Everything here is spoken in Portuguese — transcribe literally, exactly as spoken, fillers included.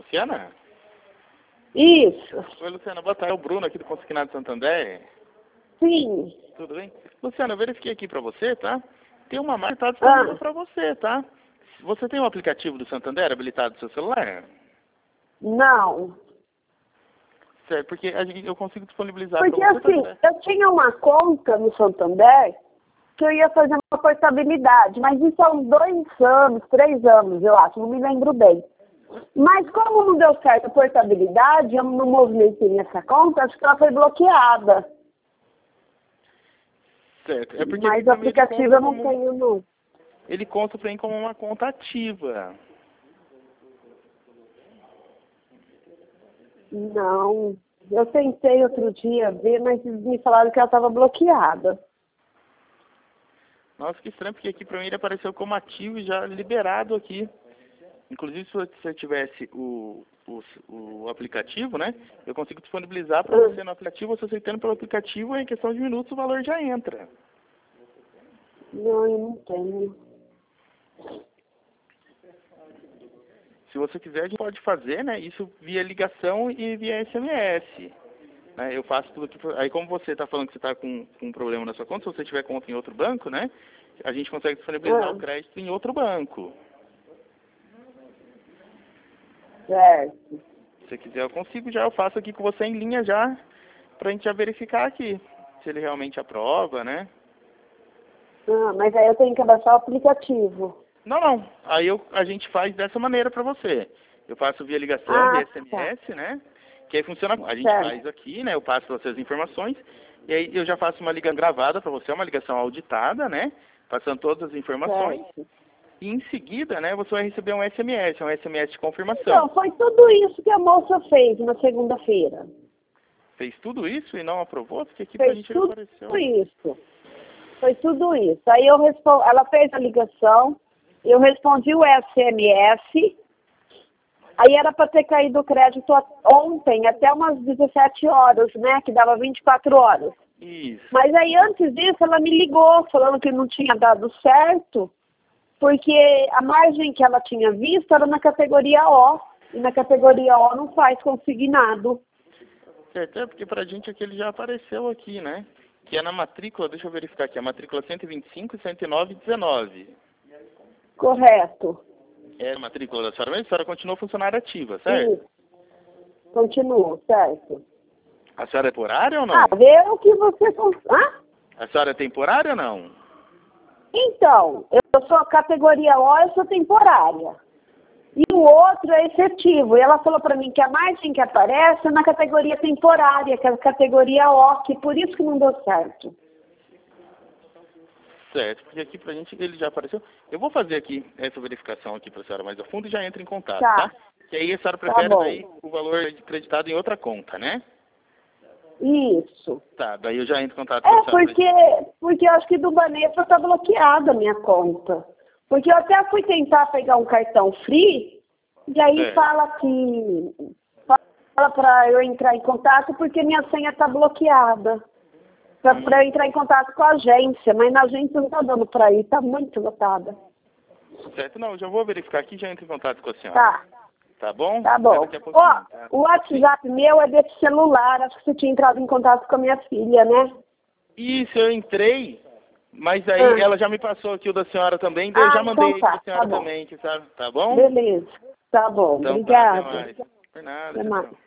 Luciana? Isso. Oi, Luciana, boa tarde. É o Bruno aqui do Consignado Santander. Sim. Tudo bem? Luciana, eu verifiquei aqui pra você, tá? Tem uma marca que tá disponível Ah, pra você, tá? Você tem o aplicativo do Santander habilitado no seu celular? não. Certo, porque a gente, eu consigo disponibilizar pra Porque você, tá assim, certo? eu tinha uma conta no Santander que eu ia fazer uma portabilidade, mas isso há uns dois anos, três anos, eu acho, não me lembro bem. Mas como não deu certo a portabilidade, eu não movimentei nessa conta, acho que ela foi bloqueada. Certo. É porque aqui Mas o pra mim ele aplicativo conta eu não como, tenho, não. ele conta pra mim como uma conta ativa. Não. Eu tentei outro dia ver, mas eles me falaram que ela estava bloqueada. Nossa, que estranho, porque aqui pra mim ele apareceu como ativo e já liberado aqui. Inclusive, se você tivesse o, o, o aplicativo, né? Eu consigo disponibilizar para Ah, você no aplicativo, você aceitando pelo aplicativo, em questão de minutos o valor já entra. não, eu não tenho. Se você quiser, a gente pode fazer, né? Isso via ligação e via S M S. Né? Eu faço tudo aqui. Aí, como você está falando que você está com, com um problema na sua conta, se você tiver conta em outro banco, né? A gente consegue disponibilizar Ah, o crédito em outro banco. certo. Se você quiser, eu consigo já. Eu faço aqui com você em linha já, pra gente já verificar aqui. Se ele realmente aprova, né? Ah, mas aí eu tenho que abaixar o aplicativo. Não, não. Aí eu, a gente faz dessa maneira para você. Eu faço via ligação, via Ah, tá. S M S, né? Que aí funciona. A gente Certo. faz aqui, né? Eu passo para você as informações. E aí eu já faço uma ligação gravada para você, uma ligação auditada, né? Passando todas as informações. Certo. E em seguida, né? Você vai receber um S M S, um S M S de confirmação. Então, foi tudo isso que a moça fez na segunda-feira. Fez tudo isso e não aprovou? Porque aqui pra Fez gente ele tudo apareceu. isso. Foi tudo isso. Aí eu respondi, ela fez a ligação, eu respondi o S M S, aí era para ter caído o crédito a- ontem, até umas dezessete horas, né? Que dava vinte e quatro horas. Isso. Mas aí antes disso ela me ligou, falando que não tinha dado certo, porque a margem que ela tinha visto era na categoria O, e na categoria O não faz consignado. Certo, é porque pra gente aqui ele já apareceu aqui, né? Que é na matrícula, deixa eu verificar aqui, a matrícula cento e vinte e cinco, cento e nove e dezenove. Correto. É a matrícula da senhora, mas a senhora continua funcionária ativa, certo? Isso. Continua, certo. A senhora é temporária ou não? Ah, vê o que você... cons- Hã? A senhora é temporária ou não? Então, eu sou categoria O, eu sou temporária. E o outro é efetivo. E ela falou para mim que a margem que aparece é na categoria temporária, que é a categoria O, que por isso que não deu certo. Certo, porque aqui pra gente ele já apareceu. Eu vou fazer aqui essa verificação aqui pra senhora mais a fundo e já entra em contato, tá? Tá, Que aí a senhora tá prefere bom. daí o valor acreditado em outra conta, né? Isso. Tá, daí eu já entro em contato com a É, senhora. porque, porque eu acho que do Banespa tá bloqueada a minha conta. Porque eu até fui tentar pegar um cartão free, e aí É. fala que... Fala para eu entrar em contato porque minha senha tá bloqueada. Para Hum. eu entrar em contato com a agência, mas na agência não tá dando para ir, tá muito lotada. Certo, não, eu já vou verificar aqui e já entro em contato com a senhora. Tá, Tá bom? tá Até bom. daqui a pouquinho, Ó, tá? o WhatsApp meu é desse celular, acho que você tinha entrado em contato com a minha filha, né? Isso, eu entrei, mas aí Ah, ela já me passou aqui o da senhora também, daí eu ah já mandei então aí tá, pra tá senhora bom. também, que sabe? Tá bom? Beleza, tá bom, Então tá, até obrigada. mais. Por nada, Até tchau, mais. tchau.